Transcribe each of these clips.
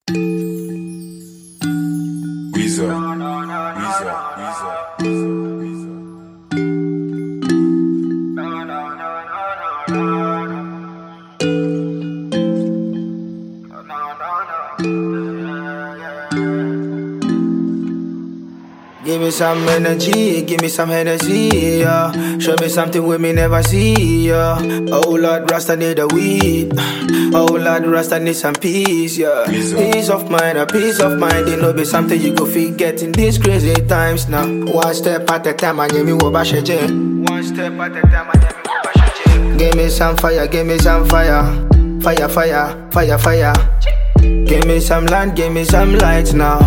Weezer. Give me some energy, give me some Hennessy, yeah. Show me something we me never see, yeah. Oh Lord, Rasta need a weed. Oh Lord, Rasta need some peace, yeah. Peace of mind, a peace of mind. It no be something you go forget in these crazy times now. One step at a time, and me wo bashe. One step at a time, and me wo bashe. Give me some fire, give me some fire. Fire, fire, fire, fire. Give me some land, give me some lights now.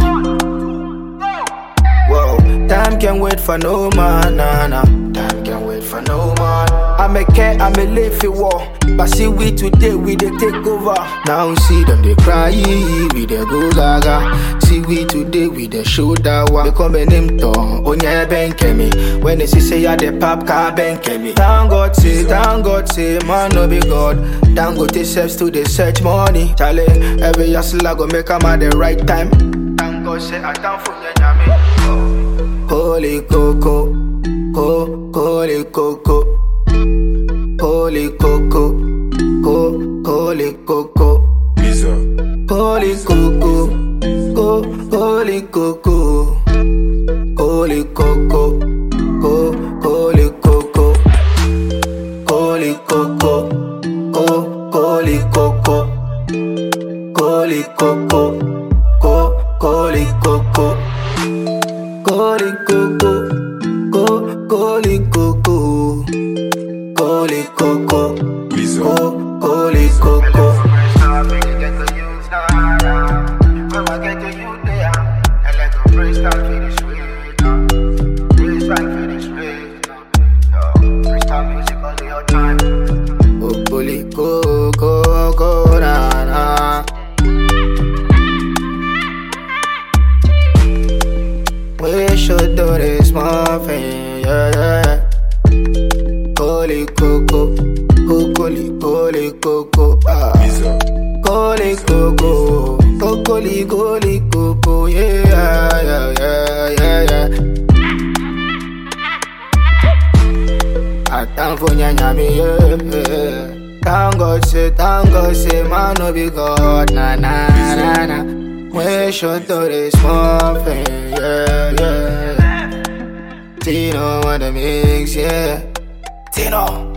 Whoa, time can't wait for no man, nah, nah. Time can't wait for no man. I'm a care, I'm a live for war. But see we today, we they take over. Now see them they cry, we they go gaga. See we today, we they show that one. Become a name to Onya Benkemi. When they say ya the pop car Benkemi. Thank God say, man no be God. Thank God they steps to the search money. Charlie, every hustler go make 'em at the right time. Thank God say I down for Nyame. Holy coco, holy coco, holy coco, holy coco, holy coco, holy coco, holy coco, holy coco, holy coco, holy coco, holy coco, holy coco. Holy coco, holy coco, holy coco, holy coco. Holy coco, na na. We should do this muffin, yeah, yeah. Holy coco, holy coco, ah. Holy coco, holy coco, yeah, yeah, yeah, yeah, yeah. I thank for Nyame, yeah. Thank God say, man no be God, na na na na. We should do this muffin, yeah, yeah. Tino on the mix, yeah. Tino.